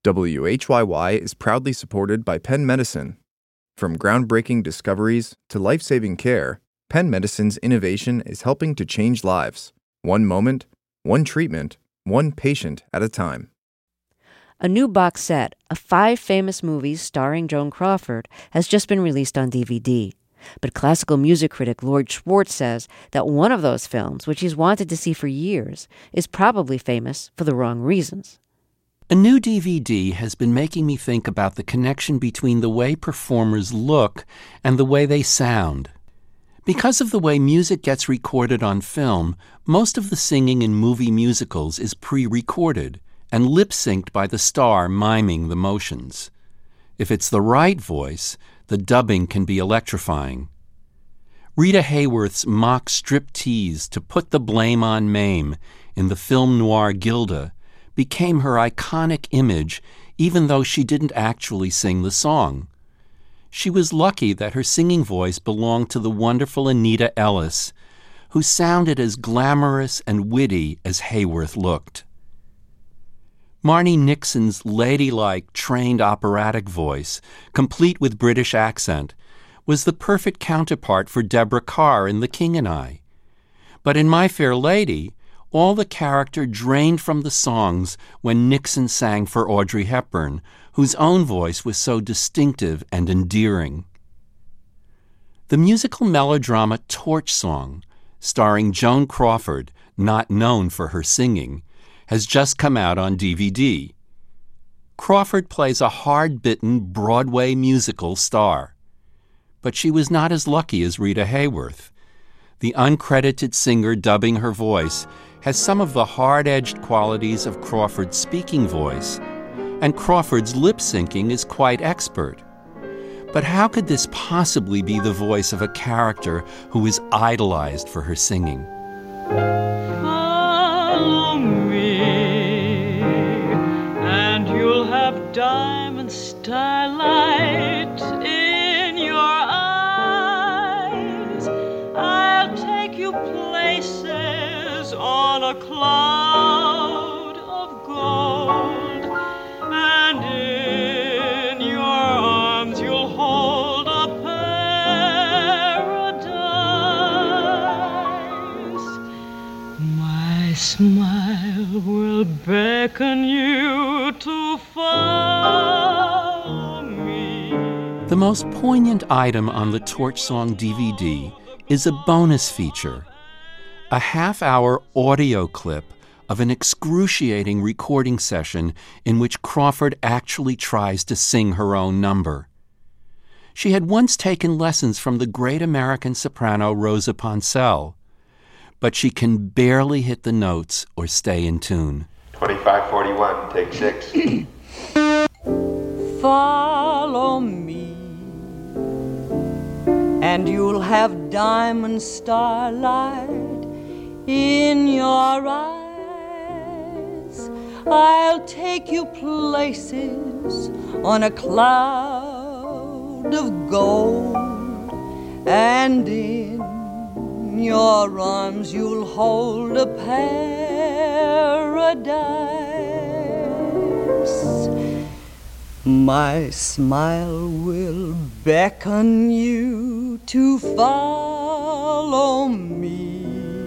WHYY is proudly supported by Penn Medicine. From groundbreaking discoveries to life-saving care, Penn Medicine's innovation is helping to change lives. One moment, one treatment, one patient at a time. A new box set of 5 famous movies starring Joan Crawford has just been released on DVD. But classical music critic Lloyd Schwartz says that one of those films, which he's wanted to see for years, is probably famous for the wrong reasons. A new DVD has been making me think about the connection between the way performers look and the way they sound. Because of the way music gets recorded on film, most of the singing in movie musicals is pre-recorded and lip-synced by the star miming the motions. If it's the right voice, the dubbing can be electrifying. Rita Hayworth's mock striptease to put the blame on Mame in the film noir Gilda became her iconic image, even though she didn't actually sing the song. She was lucky that her singing voice belonged to the wonderful Anita Ellis, who sounded as glamorous and witty as Hayworth looked. Marni Nixon's ladylike, trained operatic voice, complete with British accent, was the perfect counterpart for Deborah Kerr in The King and I. But in My Fair Lady, all the character drained from the songs when Nixon sang for Audrey Hepburn, whose own voice was so distinctive and endearing. The musical melodrama Torch Song, starring Joan Crawford, not known for her singing, has just come out on DVD. Crawford plays a hard-bitten Broadway musical star. But she was not as lucky as Rita Hayworth. The uncredited singer dubbing her voice has some of the hard-edged qualities of Crawford's speaking voice, and Crawford's lip-syncing is quite expert. But how could this possibly be the voice of a character who is idolized for her singing? Follow me, and you'll have diamond starlight in your eyes. I'll take you places on a cloud of gold, and in your arms you'll hold a paradise. My smile will beckon you to follow me. The most poignant item on the Torch Song DVD is a bonus feature, a half-hour audio clip of an excruciating recording session in which Crawford actually tries to sing her own number. She had once taken lessons from the great American soprano Rosa Ponselle, but she can barely hit the notes or stay in tune. 2541, take 6. Follow me, and you'll have diamond starlight in your eyes. I'll take you places on a cloud of gold, and in your arms you'll hold a paradise. My smile will beckon you to follow me,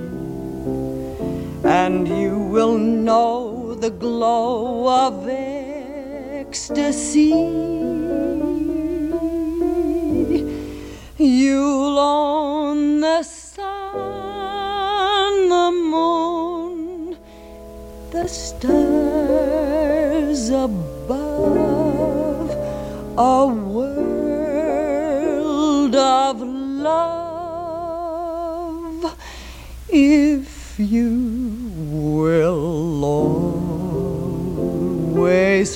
and you will know the glow of ecstasy. You'll own the sun, the moon, the stars above, a world of love, if you will always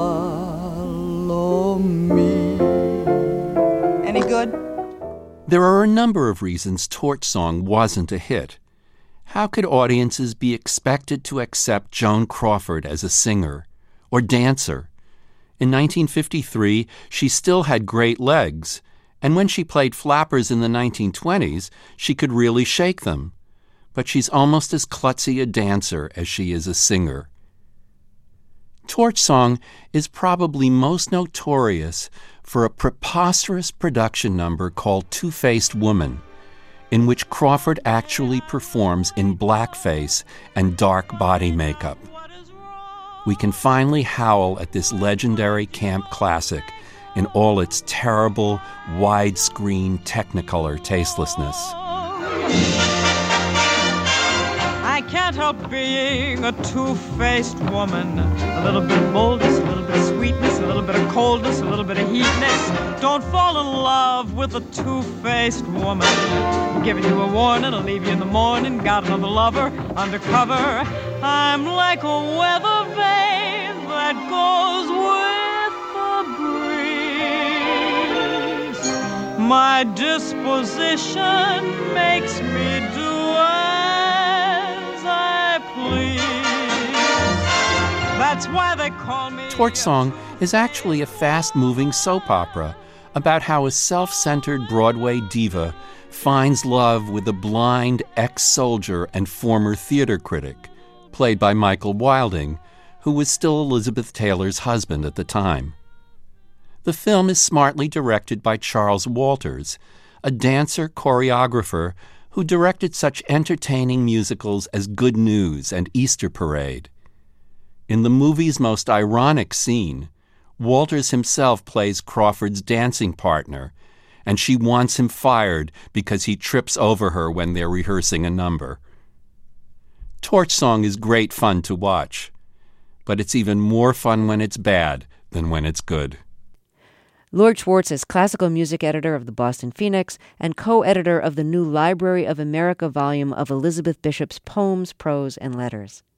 follow me. Any good? There are a number of reasons Torch Song wasn't a hit. How could audiences be expected to accept Joan Crawford as a singer or dancer? In 1953, she still had great legs, and when she played flappers in the 1920s, she could really shake them. But she's almost as klutzy a dancer as she is a singer. Torch Song is probably most notorious for a preposterous production number called Two-Faced Woman, in which Crawford actually performs in blackface and dark body makeup. We can finally howl at this legendary camp classic in all its terrible, widescreen Technicolor tastelessness. I can't help being a two-faced woman. A little bit of boldness, a little bit of sweetness, a little bit of coldness, a little bit of heatness. Don't fall in love with a two-faced woman. I'm giving you a warning, I'll leave you in the morning. Got another lover, undercover. I'm like a weather vane that goes with the breeze. My disposition makes me do as I please. That's why they call me... Torch Song is actually a fast-moving soap opera about how a self-centered Broadway diva finds love with a blind ex-soldier and former theater critic, played by Michael Wilding, who was still Elizabeth Taylor's husband at the time. The film is smartly directed by Charles Walters, a dancer-choreographer who directed such entertaining musicals as Good News and Easter Parade. In the movie's most ironic scene, Walters himself plays Crawford's dancing partner, and she wants him fired because he trips over her when they're rehearsing a number. Torch Song is great fun to watch, but it's even more fun when it's bad than when it's good. Lord Schwartz is classical music editor of the Boston Phoenix and co-editor of the new Library of America volume of Elizabeth Bishop's poems, prose, and letters.